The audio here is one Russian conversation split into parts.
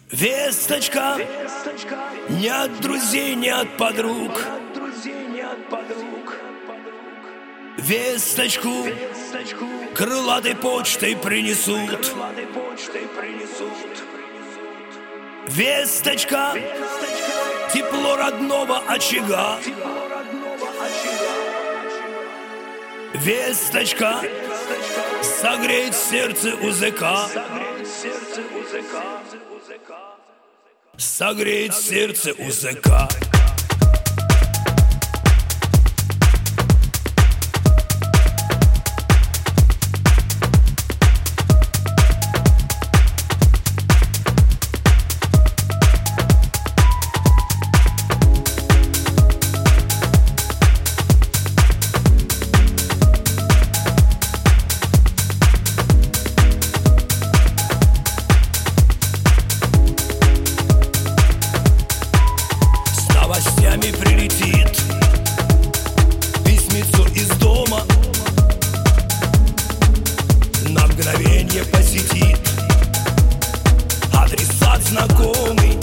Весточка, не от друзей, не от подруг. Весточку крылатой почтой принесут. Весточка, тепло родного очага. Весточка, согреет сердце узыка. Согреет сердце узыка. Прилетит письмецо из дома, на мгновенье посетит адресат знакомый.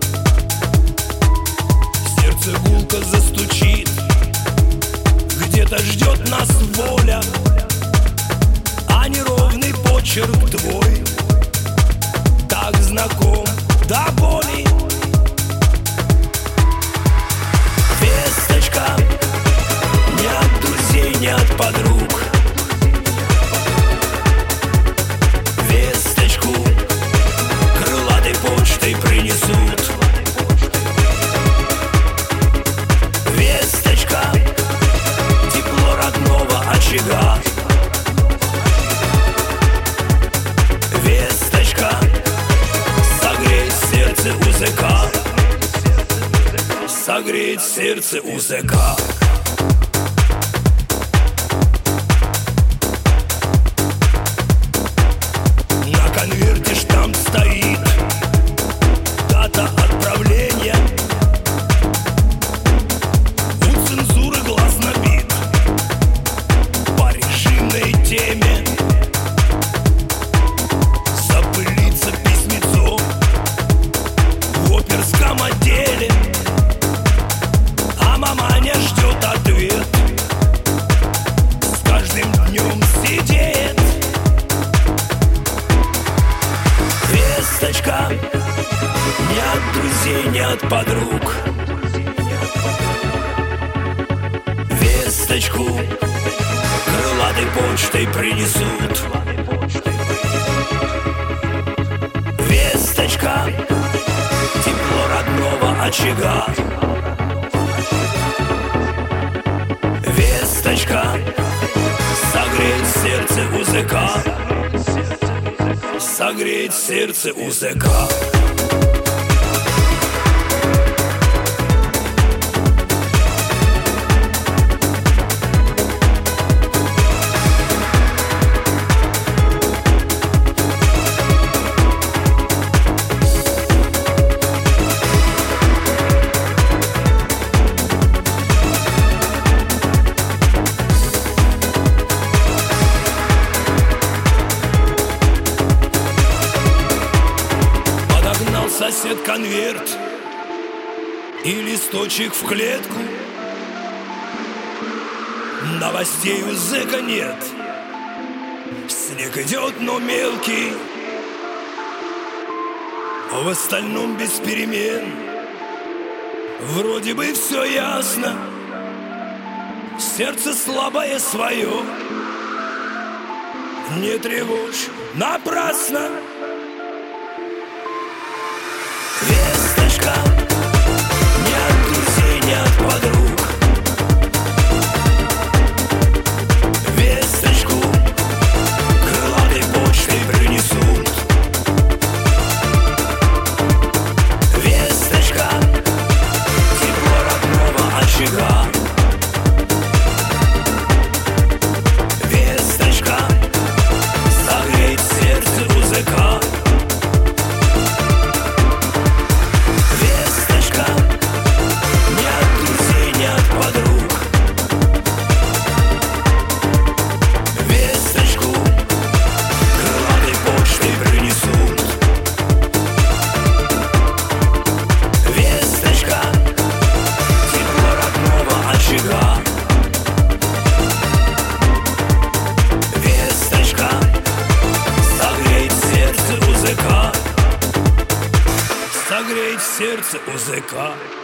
Сердце гулко застучит, где-то ждет нас воля, а неровный почерк твой так знаком до боли. Весточка, не от друзей, не от подруг. Весточку крылатой почтой принесут. Весточка, тепло родного очага. Весточка, согреет сердце узыка. Согреет сердце узыка. На конверте штамп стоит, дата отправления. У цензуры глаз набит по режимной теме. Запылится письмецо в оперском отделе. Маманя ждет ответ, с каждым днем сидит. Весточка, не от друзей, не от подруг. Весточку крылатой почтой принесут. Весточка, тепло родного очага. Весточка, согреет сердце узыка. Согреет сердце узыка. Сосед конверт и листочек в клетку. Новостей у зэка нет. Снег идет, но мелкий. В остальном без перемен. Вроде бы все ясно. Сердце слабое свое не тревожь напрасно. Весточка, не от друзей, не от подруг. Весточку крылатой почтой принесут. Весточка, тепло родного очага. Весточка, согреет сердце узыка. Весточка, не от друзей, не согреть сердце УЗК.